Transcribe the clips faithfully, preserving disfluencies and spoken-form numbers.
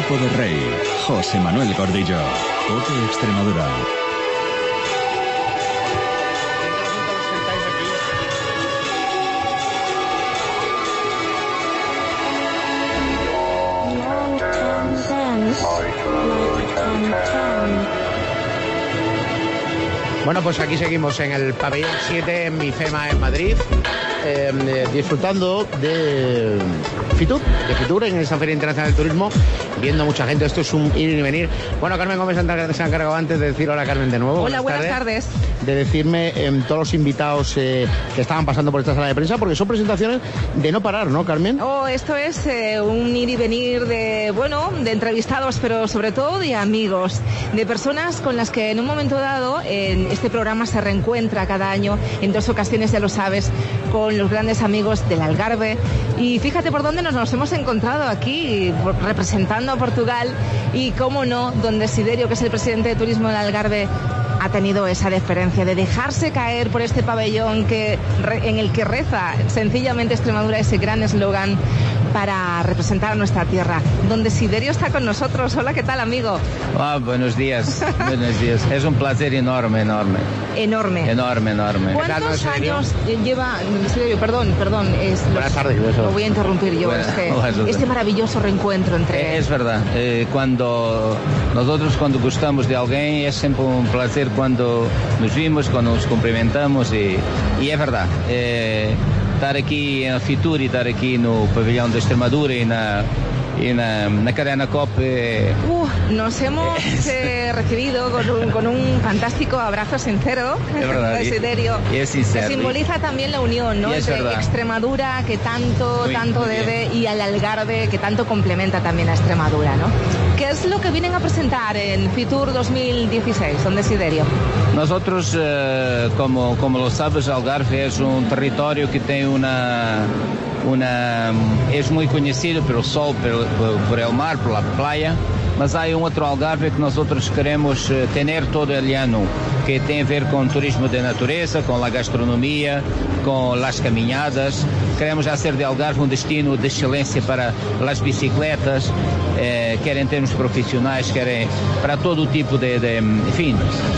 Cuerpo de Rey, José Manuel Gordillo, COPE Extremadura. Bueno, pues aquí seguimos en el pabellón siete en Mifema en Madrid, eh, eh, disfrutando de Fitur, de Fitur en esa Feria Internacional del Turismo, viendo mucha gente. Esto es un ir y venir. Bueno, Carmen Gómez se ha encargado antes de decir hola, Carmen, de nuevo. Hola, buenas, buenas tardes. tardes. De decirme eh, todos los invitados eh, que estaban pasando por esta sala de prensa, porque son presentaciones de no parar, ¿no, Carmen? Oh, esto es eh, un ir y venir de, bueno, de entrevistados, pero sobre todo de amigos, de personas con las que en un momento dado en este programa se reencuentra cada año, en dos ocasiones, ya lo sabes, con los grandes amigos del Algarve. Y fíjate por dónde nos, nos hemos encontrado aquí, representando a Portugal, y cómo no, don Desiderio, que es el presidente de Turismo del Algarve, ha tenido esa deferencia de dejarse caer por este pabellón que, en el que reza sencillamente Extremadura ese gran eslogan para representar a nuestra tierra. Don Desiderio está con nosotros. Hola, ¿qué tal, amigo? Ah, buenos días, buenos días. Es un placer enorme, enorme. Enorme. Enorme, enorme. ¿Cuántos años lleva, Desiderio, perdón, perdón, es los, Buenas tardes. Lo voy a interrumpir yo, Buenas, este, buenas, este maravilloso reencuentro entre... Es verdad, eh, cuando nosotros cuando gustamos de alguien es siempre un placer cuando nos vimos, cuando nos cumprimentamos y, y es verdad. Eh, estar aqui em Fitur e estar aqui no pavilhão da Extremadura e na, y na, na cadena COPE. Uh, nos hemos eh, recibido con un, con un fantástico abrazo sincero, es verdad, Desiderio, y, y es sincero, que simboliza también la unión, ¿no? Entre Extremadura, que tanto, muy, tanto muy debe, bien, y al Algarve, que tanto complementa también a Extremadura, ¿no? ¿Qué es lo que vienen a presentar en Fitur dos mil dieciséis, don Desiderio? Nosotros, eh, como, como lo sabes, Algarve es un territorio que tiene una, una es muy conocido por el sol, por, por, por el mar, por la playa, mas hay un otro Algarve que nosotros queremos tener todo el año, que tiene a ver con turismo de naturaleza, con la gastronomía, con las caminadas. Queremos hacer de Algarve un destino de excelencia para las bicicletas, eh, quer em termos profissionais, quer em, para todo tipo de, de enfim,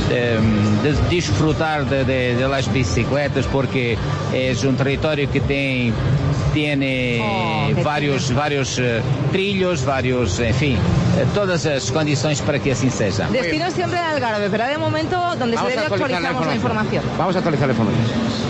de, de desfrutar de, de, de las bicicletas, porque é um território que tem tiene oh, vários vários uh, trilhos, vários, enfim, uh, todas as condições para que assim seja. Destino siempre al Algarve, pero de momento donde se debe actualizamos la información. Vamos a actualizar la información.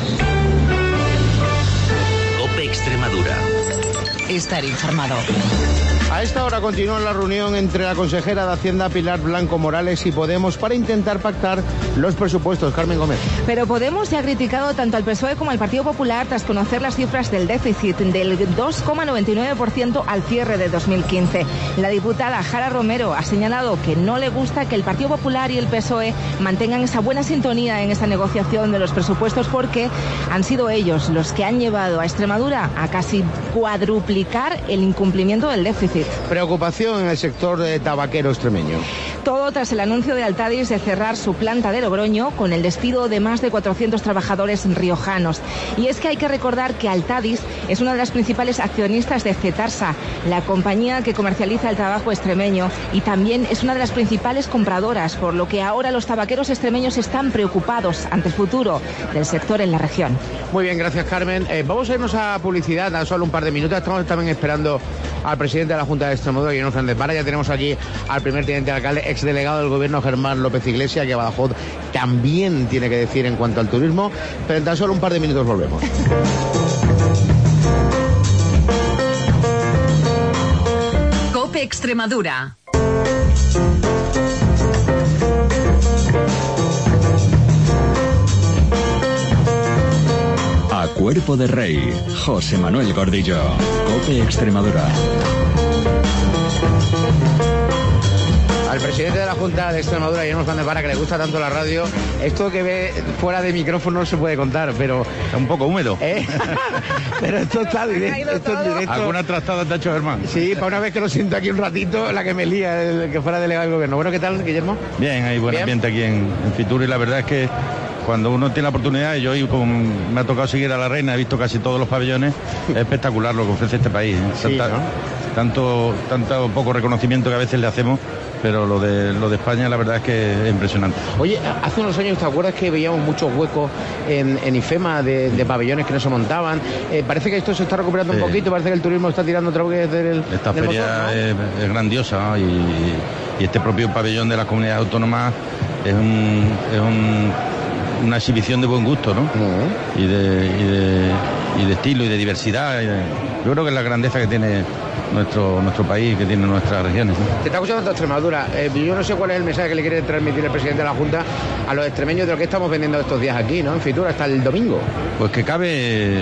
COPE Extremadura. Estar informado. A esta hora continúa la reunión entre la consejera de Hacienda Pilar Blanco Morales y Podemos para intentar pactar los presupuestos. Carmen Gómez. Pero Podemos ya ha criticado tanto al P S O E como al Partido Popular tras conocer las cifras del déficit del dos coma noventa y nueve por ciento al cierre de dos mil quince. La diputada Jara Romero ha señalado que no le gusta que el Partido Popular y el P S O E mantengan esa buena sintonía en esta negociación de los presupuestos, porque han sido ellos los que han llevado a Extremadura a casi cuadruplicar el incumplimiento del déficit. Preocupación en el sector de tabaquero extremeño. Todo tras el anuncio de Altadis de cerrar su planta de Logroño con el despido de más de cuatrocientos trabajadores riojanos. Y es que hay que recordar que Altadis es una de las principales accionistas de Cetarsa, la compañía que comercializa el tabaco extremeño, y también es una de las principales compradoras, por lo que ahora los tabaqueros extremeños están preocupados ante el futuro del sector en la región. Muy bien, gracias, Carmen. Eh, vamos a irnos a publicidad, tan solo un par de minutos. Estamos también esperando al presidente de la Junta de Extremadura, Guillermo Fernández Vara. Ya tenemos allí al primer teniente de alcalde, exdelegado del gobierno, Germán López Iglesias, que Badajoz también tiene que decir en cuanto al turismo, pero en tan solo un par de minutos volvemos. COPE Extremadura. A Cuerpo de Rey, José Manuel Gordillo, COPE Extremadura. Al presidente de la Junta de Extremadura, Guillermo Fernández Vara, que le gusta tanto la radio, esto que ve fuera de micrófono no se puede contar, pero... Es un poco húmedo. ¿Eh? Pero esto está directo, esto es directo. ¿Alguna trastada te ha hecho Germán? Sí, para una vez que lo siento aquí un ratito, la que me lía, el que fuera delegado del gobierno. Bueno, ¿qué tal, Guillermo? Bien, hay buen Bien. ambiente aquí en, en Fitur, y la verdad es que cuando uno tiene la oportunidad, y yo hoy como me ha tocado seguir a la reina, he visto casi todos los pabellones, es espectacular lo que ofrece este país. ¿eh? Sí, Tanta, ¿no? tanto, tanto poco reconocimiento que a veces le hacemos, pero lo de, lo de España la verdad es que es impresionante. Oye, hace unos años, ¿te acuerdas que veíamos muchos huecos en, en IFEMA de, de pabellones que no se montaban? Eh, parece que esto se está recuperando sí. un poquito, parece que el turismo está tirando otra vez del Esta del feria motor, ¿no? es, es grandiosa, ¿no? y, y este propio pabellón de las comunidades autónomas es, un, es un, una exhibición de buen gusto, ¿no? Uh-huh. y, de, y, de, y de estilo y de diversidad. Y de, yo creo que es la grandeza que tiene nuestro nuestro país, que tiene nuestras regiones, ¿no? Te está escuchando toda Extremadura. Eh, yo no sé cuál es el mensaje que le quiere transmitir el presidente de la Junta a los extremeños de lo que estamos vendiendo estos días aquí, ¿no? En Fitur, hasta el domingo. Pues que cabe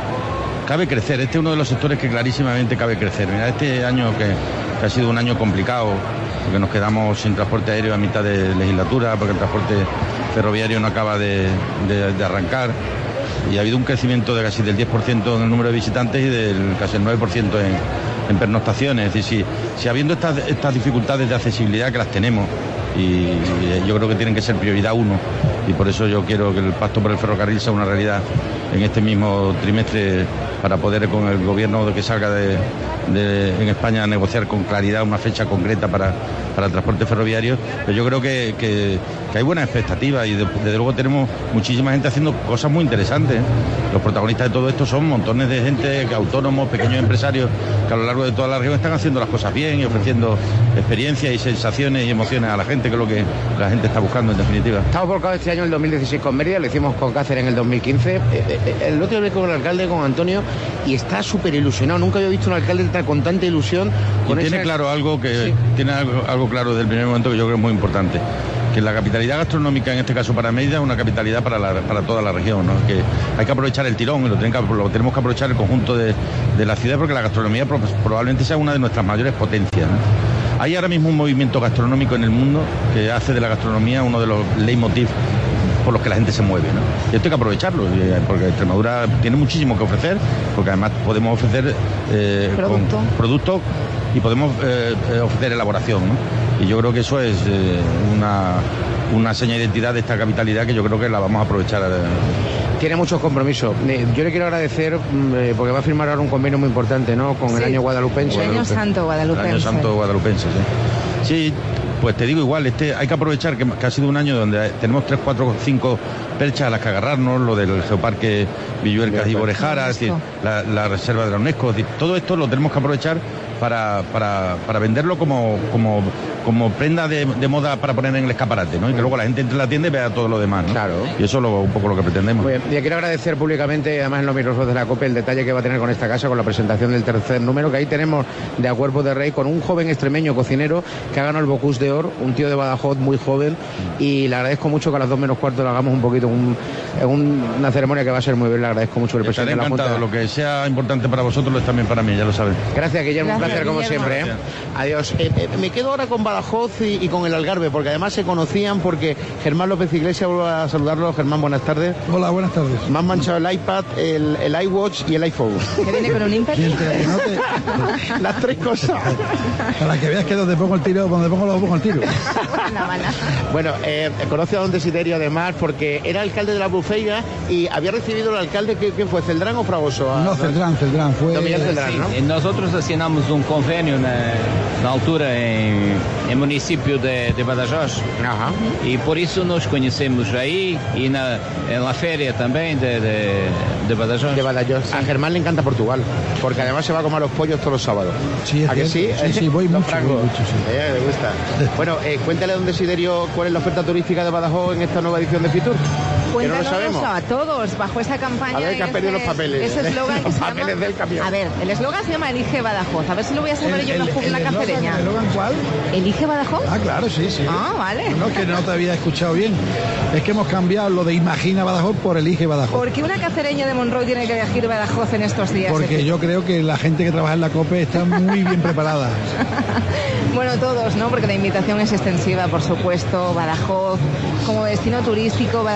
cabe crecer. Este es uno de los sectores que clarísimamente cabe crecer. Mira, este año que, que ha sido un año complicado, porque nos quedamos sin transporte aéreo a mitad de legislatura, porque el transporte ferroviario no acaba de, de, de arrancar, y ha habido un crecimiento de casi del diez por ciento en el número de visitantes y del casi el nueve por ciento en, en pernoctaciones. Es decir, si, si habiendo estas, estas dificultades de accesibilidad, que las tenemos, y, y yo creo que tienen que ser prioridad uno, y por eso yo quiero que el pacto por el ferrocarril sea una realidad en este mismo trimestre, para poder con el gobierno que salga de, de, en España a negociar con claridad una fecha concreta para, para el transporte ferroviario. Pero yo creo que, que, que hay buenas expectativas, y de, desde luego tenemos muchísima gente haciendo cosas muy interesantes. Los protagonistas de todo esto son montones de gente, autónomos, pequeños empresarios, que a lo largo de toda la región están haciendo las cosas bien y ofreciendo experiencias y sensaciones y emociones a la gente, que es lo que la gente está buscando en definitiva. Estamos volcados este año en el dos mil dieciséis con Mérida, lo hicimos con Cáceres en el dos mil quince. Eh, eh, el otro día con el alcalde, con Antonio, y está súper ilusionado. Nunca había visto un alcalde con tanta ilusión. Con y tiene esa... claro algo que sí. tiene algo, algo claro desde el primer momento, que yo creo que es muy importante, que la capitalidad gastronómica, en este caso para Mérida, es una capitalidad para, la, para toda la región, ¿no? Que hay que aprovechar el tirón, y lo, tienen que, lo tenemos que aprovechar el conjunto de, de la ciudad, porque la gastronomía probablemente sea una de nuestras mayores potencias, ¿no? Hay ahora mismo un movimiento gastronómico en el mundo que hace de la gastronomía uno de los leitmotiv por los que la gente se mueve, ¿no? Y esto hay que aprovecharlo, porque Extremadura tiene muchísimo que ofrecer, porque además podemos ofrecer eh, producto. Con productos, y podemos eh, ofrecer elaboración, ¿no? Y yo creo que eso es eh, una, una seña de identidad de esta capitalidad, que yo creo que la vamos a aprovechar. Eh. Tiene muchos compromisos. Yo le quiero agradecer, eh, porque va a firmar ahora un convenio muy importante, ¿no? Con sí. el año guadalupense. El año santo guadalupense. El año santo guadalupense, sí. Sí, pues te digo igual, este hay que aprovechar que, que ha sido un año donde tenemos tres, cuatro, cinco perchas a las que agarrarnos, lo del Geoparque Villuercas y Borejara, es decir, la, la reserva de la UNESCO, es decir, todo esto lo tenemos que aprovechar para, para, para venderlo como, como, como prenda de, de moda para poner en el escaparate, ¿no? Y que luego la gente entre en la tienda y vea todo lo demás, ¿no? Claro. Y eso es lo, un poco lo que pretendemos. Muy bien. Y quiero agradecer públicamente, además en los micrófonos de la COPE, el detalle que va a tener con esta casa, con la presentación del tercer número, que ahí tenemos de A Cuerpo de Rey, con un joven extremeño cocinero que ha ganado el Bocuse d'Or, un tío de Badajoz muy joven, y le agradezco mucho que a las dos menos cuarto lo hagamos un poquito, un, un, una ceremonia que va a ser muy bien. Le agradezco mucho al presidente de la Junta. Lo que sea importante para vosotros lo es también para mí, ya lo saben. Gracias, Guillermo, un placer como Guillermo. siempre, ¿eh? Adiós. Eh, eh, me quedo ahora con Badajoz y, y con el Algarve, porque además se conocían, porque Germán López Iglesias, vuelvo a saludarlo. Germán, buenas tardes. Hola, buenas tardes. Me han manchado el iPad, el, el iWatch y el iPhone. ¿Que viene con un ímpetu? Las tres cosas. Para que veas que donde pongo el tiro, donde pongo lo pongo el tiro. Bueno, eh, conoce a don Desiderio además, porque era alcalde de la Albufeira y había recibido el alcalde, ¿quién fue? ¿Celdrán o Fragoso? No, Celdrán, Celdrán. Fue... Don Miguel Celdrán, ¿no? Sim, nosotros assinamos um convênio na, na altura em, em município de, de Badajoz. Ajá. E por isso nos conhecemos aí e na, na feria também de, de, de Badajoz. De Badajoz. A Germán le encanta Portugal, porque además se va a comer los pollos todos los sábados. Sí, es ¿A que sí? Sí, sí, voy mucho, voy mucho, sí. Eh, me gusta. Bueno, eh, cuéntale a don Desiderio cuál es la oferta turística de Badajoz en esta nueva edición de Fitur. Cuéntanos no lo sabemos. a todos, bajo esa campaña. A ver, que has perdido los papeles. Ese eslogan que Los se papeles llama... del camión. A ver, el eslogan se llama Elige Badajoz. A ver si lo voy a saber El- yo en el- la, el la eslogan- cacereña. ¿El eslogan cuál? ¿Elige Badajoz? Ah, claro, sí, sí. Ah, vale. No, que no te había escuchado bien. Es que hemos cambiado lo de Imagina Badajoz por Elige Badajoz. ¿Por qué una cacereña de Monroy tiene que elegir Badajoz en estos días? Porque yo creo que la gente que trabaja en la COPE está muy bien preparada. Bueno, todos, ¿no? Porque la invitación es extensiva, por supuesto. Badajoz como destino turístico, Badajoz, el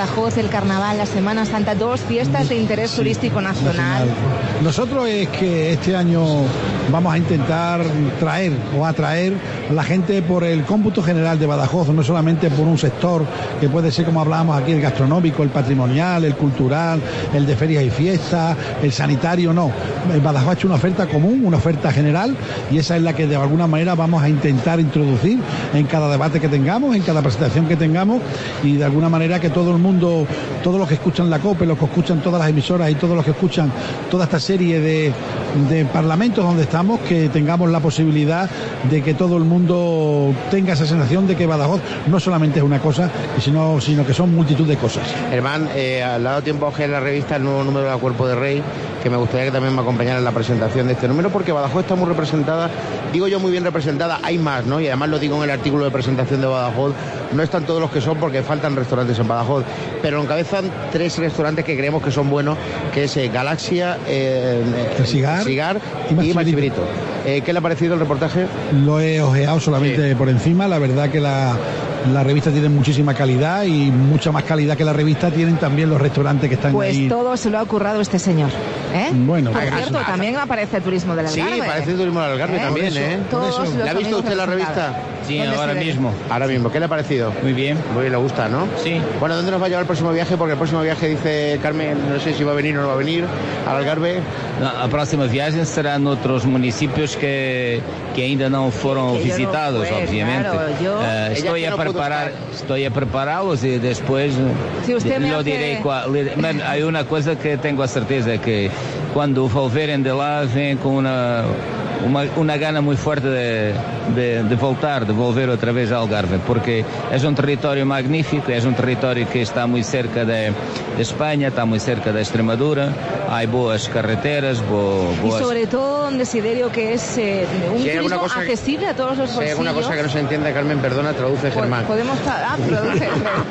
el Carnaval, la Semana Santa, dos fiestas de interés sí, turístico nacional. Nosotros es que este año vamos a intentar traer o atraer a la gente por el cómputo general de Badajoz, no solamente por un sector que puede ser, como hablábamos aquí, el gastronómico, el patrimonial, el cultural, el de ferias y fiestas, el sanitario, no. Badajoz ha hecho una oferta común, una oferta general, y esa es la que de alguna manera vamos a intentar introducir en cada debate que tengamos, en cada presentación que tengamos, y de alguna manera que todo el mundo, todos los que escuchan la COPE, los que escuchan todas las emisoras y todos los que escuchan toda esta serie de, de parlamentos donde estamos, que tengamos la posibilidad de que todo el mundo tenga esa sensación de que Badajoz no solamente es una cosa, sino, sino que son multitud de cosas. Germán, eh, al dado tiempo a la revista el nuevo número de la Cuerpo de Rey, que me gustaría que también me acompañara en la presentación de este número, porque Badajoz está muy representada, digo yo muy bien representada, hay más, ¿no? Y además lo digo en el artículo de presentación de Badajoz, no están todos los que son porque faltan restaurantes en Badajoz, pero encabezan tres restaurantes que creemos que son buenos, que es eh, Galaxia, eh, el Cigar, el Cigar y Machibrito. Eh, ¿Qué le ha parecido el reportaje? Lo he ojeado solamente sí. por encima, la verdad que la, la revista tiene muchísima calidad, y mucha más calidad que la revista tienen también los restaurantes que están pues ahí. Pues todo se lo ha currado este señor, ¿eh? Bueno, por cierto, a, también aparece el turismo del Algarve. Sí, aparece el turismo del Algarve ¿Eh? también, eso, ¿eh? Todos ¿La ha visto usted la revista? Sí, ahora mismo. Ahora mismo, ¿qué le ha parecido? Muy bien. Muy bien, le gusta, ¿no? Sí. Bueno, ¿dónde nos va a llevar el próximo viaje? Porque el próximo viaje, dice Carmen, no sé si va a venir o no va a venir, al Algarve. No, a próxima viagem será noutros municípios que, que ainda não foram que visitados, no fue, obviamente. Claro, yo... uh, estou, a no preparar, estou a prepará-los e depois si lhe hace... direi qual. Há uma coisa que tenho a certeza, que quando volverem de lá, vêm com uma... Uma, uma gana muito forte de, de, de voltar, de volver outra vez ao Algarve, porque é um território magnífico, é um território que está muito cerca de, de Espanha, está muito cerca da Extremadura, há boas carreteras, bo, boas... Y sobre todo, Desiderio, que es eh, un si turismo accesible que, a todos los bolsillos. Si hay alguna cosa que no se entiende, Carmen, perdona, traduce Germán. Podemos... Ah, traduce.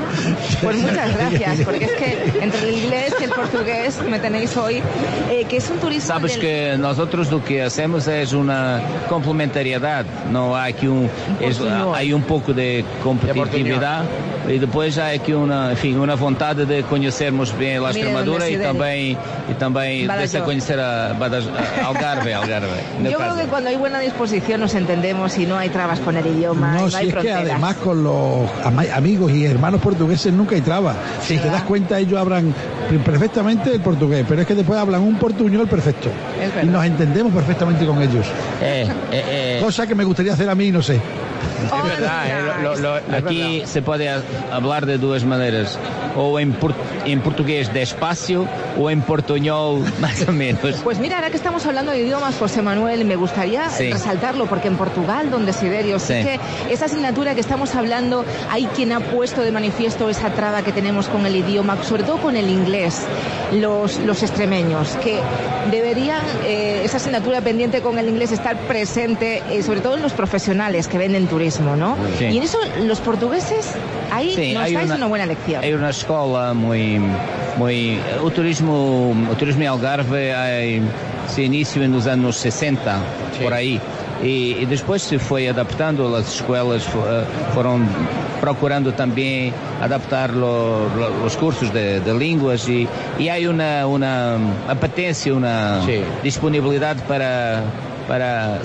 Pues muchas gracias, porque es que entre el inglés y el portugués me tenéis hoy, eh, que es un turismo... Sabes del... que nosotros lo que hacemos es un una complementariedade, não há aqui um, há aí um pouco de competitividade e depois há aqui uma, enfim, uma vontade de conhecermos bem a Extremadura e também e também de conhecer a, a Algarve, Algarve. Yo creo que cuando hay buena disposición nos entendemos y no hay trabas con el idioma. No, no si hay es fronteras. que además con los amigos y hermanos portugueses nunca hay trabas. Si te das cuenta, ellos hablan perfectamente el portugués, pero es que después hablan un portuñol perfecto y nos entendemos perfectamente con ellos. Eh, eh, eh. Cosa que me gustaría hacer a mí, no sé. Oh, es verdad, eh, lo, lo, lo, aquí verdad. Se puede hablar de dos maneras, o en, por, en portugués despacio o en portuñol más o menos. Pues mira, ahora que estamos hablando de idiomas, José Manuel, me gustaría sí. resaltarlo, porque en Portugal, don Desiderio, sí. sí que esa asignatura que estamos hablando, hay quien ha puesto de manifiesto esa traba que tenemos con el idioma, sobre todo con el inglés, los, los extremeños, que deberían, eh, esa asignatura pendiente con el inglés, estar presente, eh, sobre todo en los profesionales que venden turismo. ¿no? Sí. Y en eso los portugueses ahí sí, nos dais una, una buena lección. Hay una escuela muy muy o turismo o turismo em Algarve hay, se inició en los años sesenta sí. por ahí y, y después se fue adaptando, las escuelas fueron procurando también adaptar lo, lo, los cursos de, de lenguas y, y hay una, una apetencia, una sí. disponibilidad para para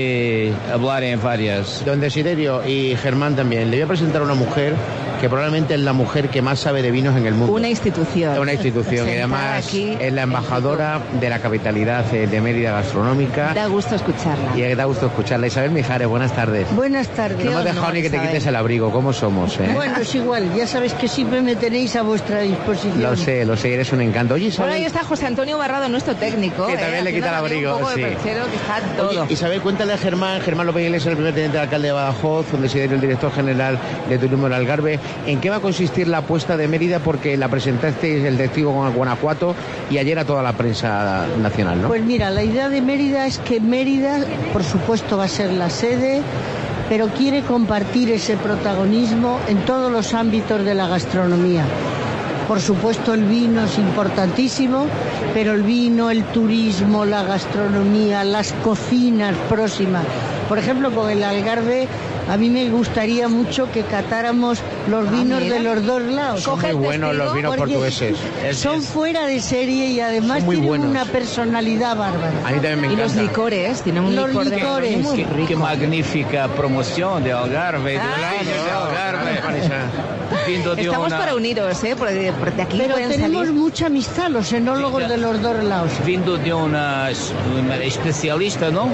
se hablar en varias. Don Desiderio y Germán también, le voy a presentar a una mujer que probablemente es la mujer que más sabe de vinos en el mundo. Una institución. Una institución y además es la embajadora de la capitalidad de Mérida gastronómica. Da gusto escucharla. Y da gusto escucharla. Isabel Mijares, buenas tardes. Buenas tardes. No hemos dejado ni que te Isabel. quites el abrigo, ¿cómo somos? Eh? Bueno, es igual, ya sabes que siempre me tenéis a vuestra disposición. Lo sé, lo sé, eres un encanto. Oye, Isabel... Bueno, ahí está José Antonio Barrado, nuestro técnico. Que también eh, le quita el abrigo. Un poco sí. de perchero, que está todo. Oye, Isabel, cuéntale a Germán, Germán López Iglesias, el primer teniente de alcalde de Badajoz, donde se el director general de Turismo del Algarve, ¿en qué va a consistir la apuesta de Mérida? Porque la presentasteis el testigo con Guanajuato y ayer a toda la prensa nacional, ¿no? Pues mira, la idea de Mérida es que Mérida, por supuesto, va a ser la sede, pero quiere compartir ese protagonismo en todos los ámbitos de la gastronomía. Por supuesto, el vino es importantísimo, pero el vino, el turismo, la gastronomía, las cocinas próximas. Por ejemplo, con el Algarve a mí me gustaría mucho que catáramos los Ah, vinos mira. de los dos lados. Son muy el buenos testigo, los vinos porque portugueses. Son fuera de serie y además Son muy tienen buenos. una personalidad bárbara. A mí también me Y los encanta. licores, tienen un Los licor de licores. muy Que, rico. que magnífica promoción de Algarve, de Ah, los vinos de Algarve. Claro, Marisa. Vindo de Estamos una- para uniros, ¿eh? Porque por de aquí Pero pueden tenemos salir. mucha amistad, los enólogos Sí, de los dos lados. Vindo de una, una especialista, ¿no?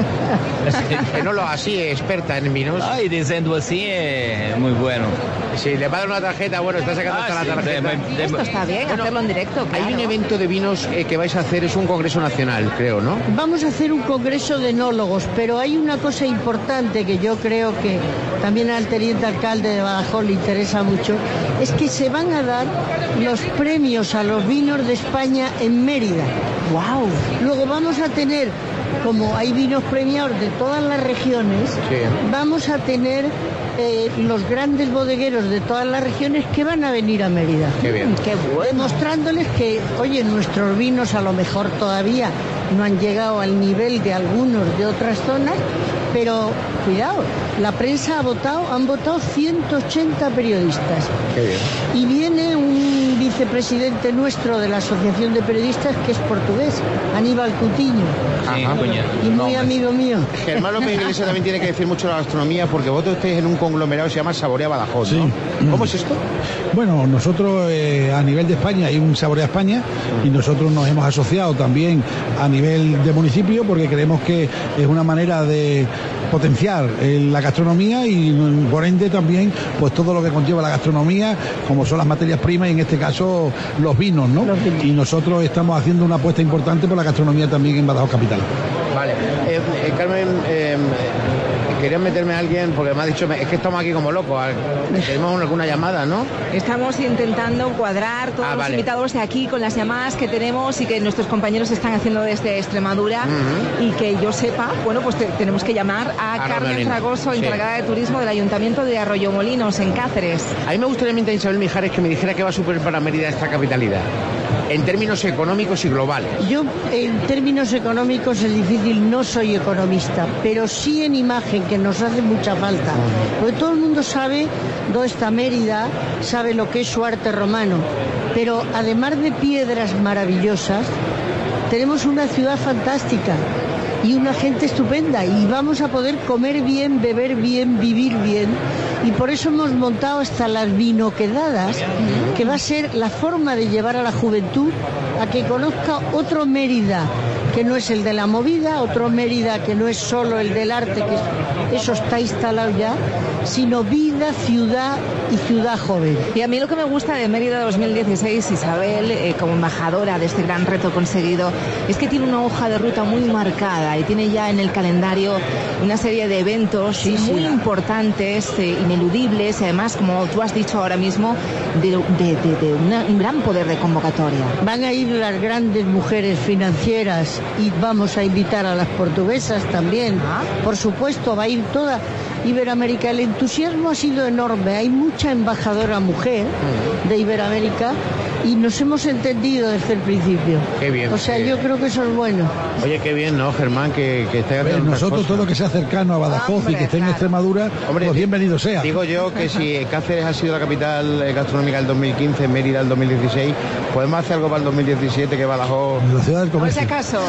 Que no lo así, experta en vinos. Ah, y diciendo así es muy bueno. Si le va a dar una tarjeta, bueno, está sacando hasta Ah, la sí, tarjeta. de- de- Esto está bien, Bueno, hacerlo en directo, claro. Hay un evento de vinos eh, que vais a hacer, es un congreso nacional, creo, ¿no? Vamos a hacer un congreso de enólogos, pero hay una cosa importante que yo creo que también al teniente alcalde de Badajoz le interesa mucho, es que se van a dar los premios a los vinos de España en Mérida. ¡Wow! Luego vamos a tener, como hay vinos premiados de todas las regiones, Sí. vamos a tener eh, los grandes bodegueros de todas las regiones que van a venir a Mérida. Qué bien. ¡Qué bueno! Demostrándoles que, oye, nuestros vinos a lo mejor todavía no han llegado al nivel de algunos de otras zonas, pero cuidado, la prensa ha votado, han votado ciento ochenta periodistas. Qué bien. Y viene un vicepresidente nuestro de la Asociación de Periodistas que es portugués, Aníbal Coutinho, Sí, Ajá. coño. y muy No, amigo mío. Germán López Iglesias también tiene que decir mucho de la gastronomía porque vosotros estáis en un conglomerado que se llama Saborea Badajoz, ¿no? Sí. ¿Cómo es esto? Bueno, nosotros eh, a nivel de España hay un Saborea España y nosotros nos hemos asociado también a nivel de municipio porque creemos que es una manera de potenciar eh, la gastronomía y mm, por ende también pues todo lo que conlleva la gastronomía, como son las materias primas y en este caso los vinos, ¿no? Los vinos. Y nosotros estamos haciendo una apuesta importante por la gastronomía también en Badajoz Capital. Vale. Eh, eh, Carmen, eh, quería meterme a alguien porque me ha dicho, es que estamos aquí como locos. Tenemos alguna llamada, ¿no? Estamos intentando cuadrar todos Ah, los vale. invitados de aquí con las llamadas que tenemos y que nuestros compañeros están haciendo desde Extremadura. Y que yo sepa, bueno, pues te- tenemos que llamar a, A Carmen Romolino. Fragoso, Sí. encargada de turismo del Ayuntamiento de Arroyomolinos, en Cáceres. A mí me gustaría mientras Isabel Mijares que me dijera qué va a suponer para Mérida esta capitalidad, en términos económicos y globales. Yo, en términos económicos es difícil, no soy economista, pero sí en imagen, que nos hace mucha falta. Porque todo el mundo sabe dónde está Mérida, sabe lo que es su arte romano, pero además de piedras maravillosas, tenemos una ciudad fantástica y una gente estupenda y vamos a poder comer bien, beber bien, vivir bien. Y por eso hemos montado hasta las vinoquedadas, que va a ser la forma de llevar a la juventud a que conozca otro Mérida, que no es el de la movida, otro Mérida que no es solo el del arte, que eso está instalado ya, sino vida, ciudad y ciudad joven. Y a mí lo que me gusta de Mérida dos mil dieciséis, Isabel, eh, como embajadora de este gran reto conseguido, es que tiene una hoja de ruta muy marcada y tiene ya en el calendario una serie de eventos Sí, muy sí. importantes, eh, ineludibles, y además, como tú has dicho ahora mismo, de, de- de- de una- un gran poder de convocatoria. Van a ir las grandes mujeres financieras y vamos a invitar a las portuguesas también. Ah. Por supuesto, va a ir toda Iberoamérica. El entusiasmo ha sido enorme. Hay mucha embajadora mujer de Iberoamérica y nos hemos entendido desde el principio. Qué bien, O sea, qué yo bien. creo que eso es bueno. Oye, qué bien, ¿no, Germán? Que, que esté Pues haciendo nosotros estas todo lo cosas. que sea cercano a Badajoz Hombre, y que esté en claro. Extremadura, Hombre, pues di- bienvenido sea. Digo yo que si Cáceres ha sido la capital eh, gastronómica del dos mil quince, Mérida el dos mil dieciséis, podemos hacer algo para el dos mil diecisiete que Badajoz... La ciudad del Por si comercio. acaso.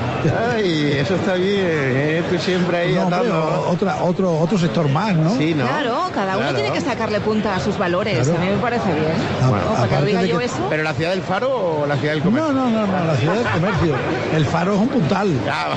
Ay, eso está bien, ¿eh? Tú siempre ahí No, hombre, andando. otra, otro, otro sector más, ¿no? Sí, ¿no? Claro, cada uno Claro. tiene que sacarle punta a sus valores. Claro. A mí me parece bien. Ah, Bueno, para que aparte diga de yo que- eso. ¿Pero la ciudad del Faro o la ciudad del comercio? No, no, no, no, la ciudad del comercio. El Faro es un puntal. Ah,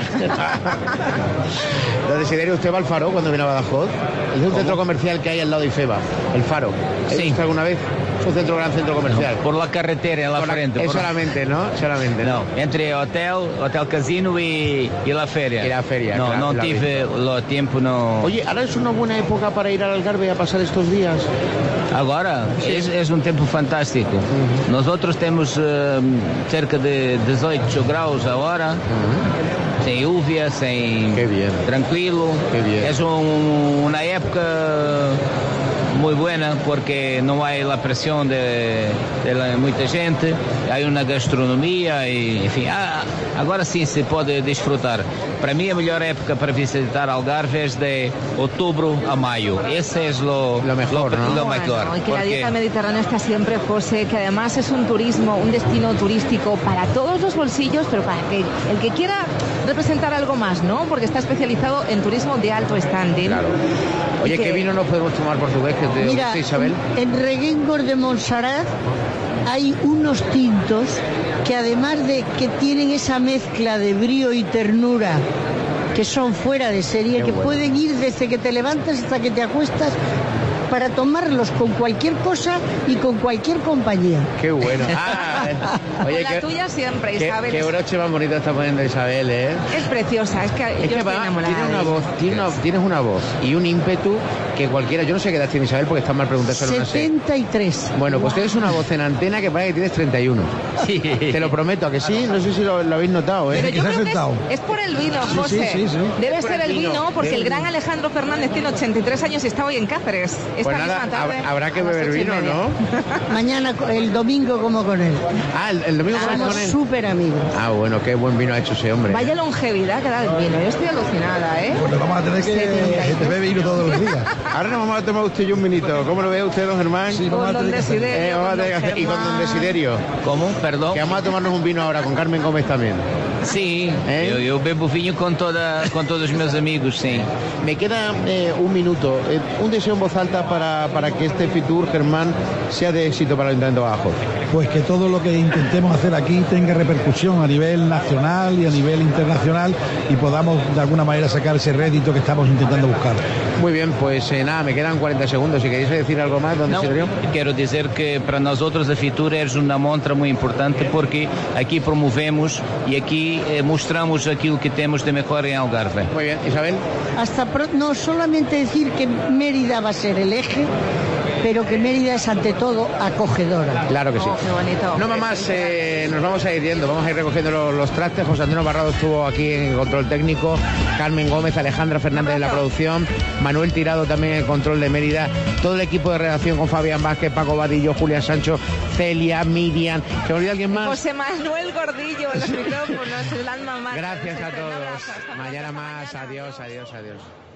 Don Desiderio, ¿usted va al Faro cuando viene a Badajoz? Es un centro comercial que hay al lado de Ifeba, el Faro. ¿Ha Sí. visto alguna vez? Es un centro, gran centro comercial. Por la carretera en la Por la- frente. es por la- solamente, ¿no? Solamente. No, entre hotel, hotel casino y, y la feria. Y la feria, No, claro, no la tive lo tiempo, no. Oye, ahora es una buena época para ir al Algarve a pasar estos días. Agora, es, es un tempo fantástico. Nosotros temos eh, cerca de dezoito graus agora, sem lluvia, sem... Qué bien. Tranquilo. Qué bien. Es un- una época muy buena porque no hay la presión de, de la, mucha gente, hay una gastronomía y, en fin, ah, agora sim se pode desfrutar. Para mim a melhor época para visitar Algarve es de outubro a mayo. Ese es lo, lo mejor, lo, ¿no? lo Bueno, mejor. y que la porque... dieta mediterránea está siempre, José, que además es un turismo, un destino turístico para todos los bolsillos, pero para que el que quiera representar algo más, ¿no? Porque está especializado en turismo de alto standing. Claro. Oye, que... ¿qué vino nos podemos tomar portugués que te Mira, gusta, Isabel? en Reguengos de Montserrat hay unos tintos que además de que tienen esa mezcla de brío y ternura, que son fuera de serie, Qué que bueno. pueden ir desde que te levantas hasta que te acuestas, para tomarlos con cualquier cosa y con cualquier compañía. Qué bueno. Ah, Oye, la qué, tuya siempre, qué, Isabel. qué broche más bonito está poniendo Isabel, ¿eh? Es preciosa, es que Es yo que estoy va, enamorada tiene de una ella. voz, tiene una, tienes una voz y un ímpetu que cualquiera, yo no sé qué edad tiene Isabel porque está mal preguntárselo, no sé. setenta y tres. Bueno, pues tienes una voz en antena que parece que tienes treinta y uno. Sí. Te lo prometo, ¿a que sí? No sé si lo, lo habéis notado, ¿eh? Pero que yo se ha creo que sentado. es, es por el vino, Sí, José. sí, sí, sí. Debe Es por ser el el vino. vino, porque Es el el gran vino. Alejandro Fernández tiene ochenta y tres años y está hoy en Cáceres. Esta Pues nada, misma tarde, hab- habrá que a las beber ocho y vino, media. ¿no? Mañana, el domingo, como con él. Ah, el, el domingo vamos Somos con él. súper amigos. Ah, bueno, qué buen vino ha hecho ese hombre. Vaya longevidad que da el vino. Yo estoy alucinada, ¿eh? Bueno, vamos a tener que, que te bebe vino todos los días. Ahora nos vamos a tomar usted y yo un vinito. ¿Cómo lo ve usted, don Germán? Sí, vamos Con a don tener que hacer. Desiderio. Eh, vamos a con tener que don hacer- y con don Germán. Desiderio. ¿Cómo? Perdón. Que vamos a tomarnos un vino ahora con Carmen Gómez también. Sim, Eh? eu, eu bebo vinho com, toda, com todos os meus amigos, sim. Me queda eh, un minuto. Eh, un deseo en voz alta para, para que este Fitur, Germán, sea de éxito para el Ayuntamiento de Badajoz. Pues que todo lo que intentemos hacer aquí tenga repercusión a nivel nacional y a nivel internacional y podamos de alguna manera sacar ese rédito que estamos intentando buscar. Muy bien, pues eh, nada, me quedan cuarenta segundos. Si queréis decir algo más, don Não, Desiderio. quero dizer que para nós outros a Fitur é uma montra muito importante porque aqui promovemos e aqui eh, mostramos aquilo que temos de melhor em Algarve. Muy bien, Isabel. Hasta pro- no solamente decir que Mérida va a ser el eje, pero que Mérida es ante todo acogedora. Claro que sí. Oh, qué bonito. No más, eh, nos vamos a ir yendo, vamos a ir recogiendo los, los trastes. José Antonio Barrado estuvo aquí en el control técnico, Carmen Gómez, Alejandra Fernández en la producción, Manuel Tirado también en el control de Mérida, todo el equipo de redacción con Fabián Vázquez, Paco Vadillo, Julián Sancho, Celia, Miriam. ¿Se me olvida alguien más? José Manuel Gordillo en los micrófonos, el alma mater. Gracias a Un abrazo, todos. hasta Mañana hasta más. mañana. Adiós, adiós, adiós.